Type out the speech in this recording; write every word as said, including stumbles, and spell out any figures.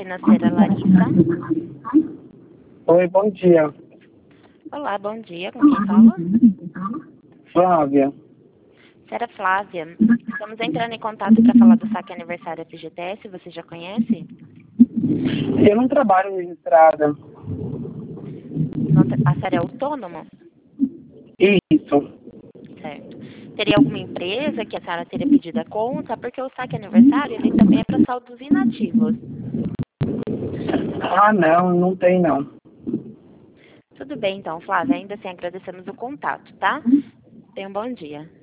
financeira Larissa. Oi, bom dia. Olá, bom dia. Com quem fala? Flávia. Senhora Flávia, estamos entrando em contato para falar do saque aniversário F G T S. Você já conhece? Eu não trabalho registrada. Não tra- A senhora é autônoma? Isso. Certo. Teria alguma empresa que a senhora teria pedido a conta? Porque o saque aniversário ele também é para saldos inativos. Ah, não, não tem não. Tudo bem, então, Flávia. Ainda assim agradecemos o contato, tá? Tenha um bom dia.